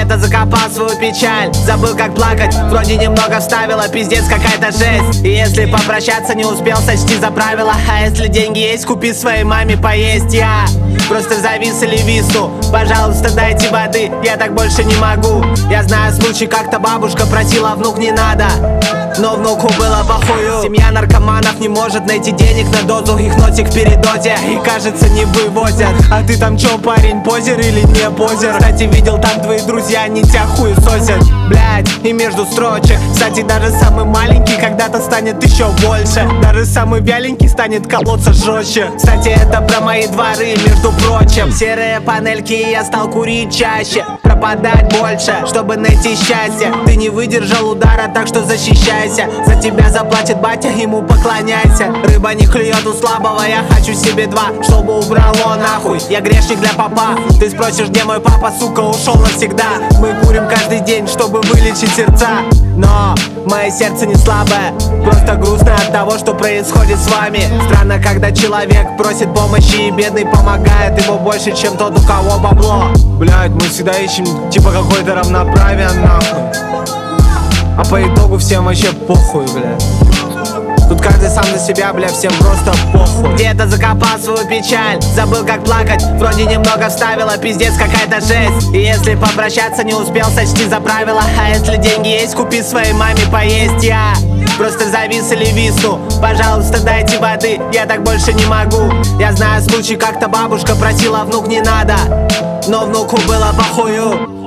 Где-то закопал свою печаль, забыл как плакать. Вроде немного вставила, пиздец какая-то жесть. И если попрощаться не успел, сочти за правило. А если деньги есть, купи своей маме поесть. Я просто завис или висну. Пожалуйста, дайте воды, я так больше не могу. Я знаю случай, как-то бабушка просила, внук не надо, но внуку было похую. Семья наркоманов не может найти денег на дозу, их носик в передозе и кажется не вывозят. А ты там чё, парень, позер или не позер? Кстати, видел там твои друзья, они тебя хуесосят. Блять, и между строчек, кстати, даже самый маленький когда-то станет еще больше. Даже самый вяленький станет колоться жестче. Кстати, это про мои дворы, между прочим. Серые панельки, я стал курить чаще, пропадать больше, чтобы найти счастье. Ты не выдержал удара, так что защищайся. За тебя заплатит батя, ему поклоняйся. Рыба не клюет у слабого, я хочу себе два, чтобы убрало нахуй. Я грешник для папа. Ты спросишь, где мой папа, сука, ушел навсегда. Мы курим каждый день, чтобы вылечить сердца. Но мое сердце не слабое, просто грустно от того, что происходит с вами. Странно, когда человек просит помощи и бедный помогает ему больше, чем тот, у кого бабло. Блять, мы всегда ищем типа какое-то равноправие, нахуй. А по итогу всем вообще похуй, блядь. Тут каждый сам за себя, бля, всем просто похуй. Где-то закопал свою печаль, забыл как плакать. Вроде немного вставила, пиздец какая-то жесть. И если попрощаться не успел, сочти за правило. А если деньги есть, купи своей маме поесть. Я просто завис или висну. Пожалуйста, дайте воды, я так больше не могу. Я знаю случай, как-то бабушка просила, внук не надо, но внуку было похую.